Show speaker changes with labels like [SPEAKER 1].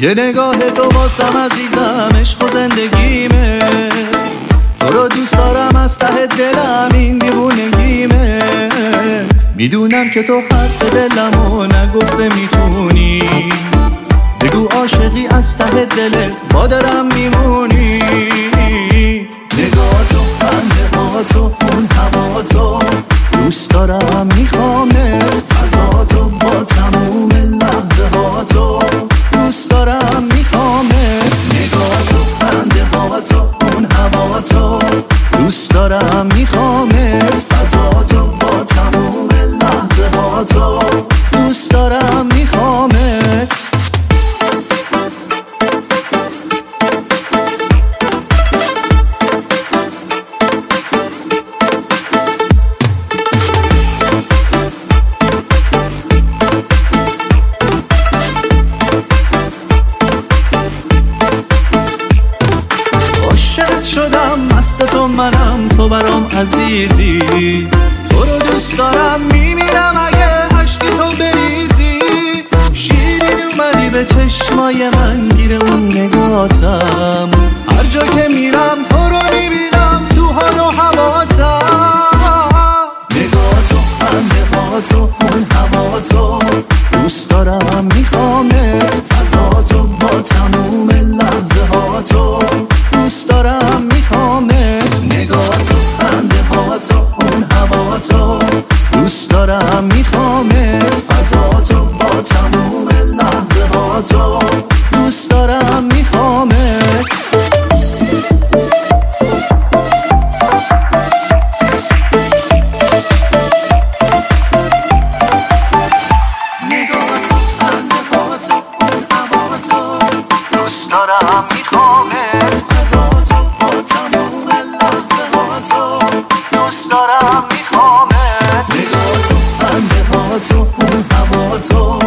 [SPEAKER 1] یه نگاه تو واسم عزیزم عشق و زندگیمه، تو رو دوست دارم از ته دلم، این دیوونگیمه. میدونم که تو حرف دلمو نگفته میتونی، بگو عاشقی از ته دلت با درم میمونی. نگاه تو، خنده ها تو، اون هوا تو، دوست دارم میخوامت، فضا تو با تموم لحظه ها تو، دوست دارم میخوامت. نگاه تو، خنده ها تو، اون هوا تو، دوست دارم میخوامت، فضا تو با تموم لحظه ها تو، دوست دارم میخوامت. شدم مست تو، منم تو برام عزیزی، تو رو دوست دارم میمیرم اگه عشقی تو بریزی. شیرین اومدی به چشمای من، گیر اون نگاتم، هر جا که میرم تو رو میبینم تو حال و هواتم. نگاه تو، خنده ها تو، اون هوا تو، دوست دارم میخوامت، فضا تو با تموم لحظه ها تو، دوست دارم میخوامت. نگاه تو، خنده ها تو، اون هوا تو، دوست دارم میخوامت، فضا تو با تموم لحظه ها تو، دوست دارم میخوامت. نگاه تو، خنده ها تو، اون هوا تو، دوست دارم میخوامت، فضا تو با تموم لحظه ها تو، دوست دارم میخوامت. نگاه تو، خنده ها تو، اون هوا تو،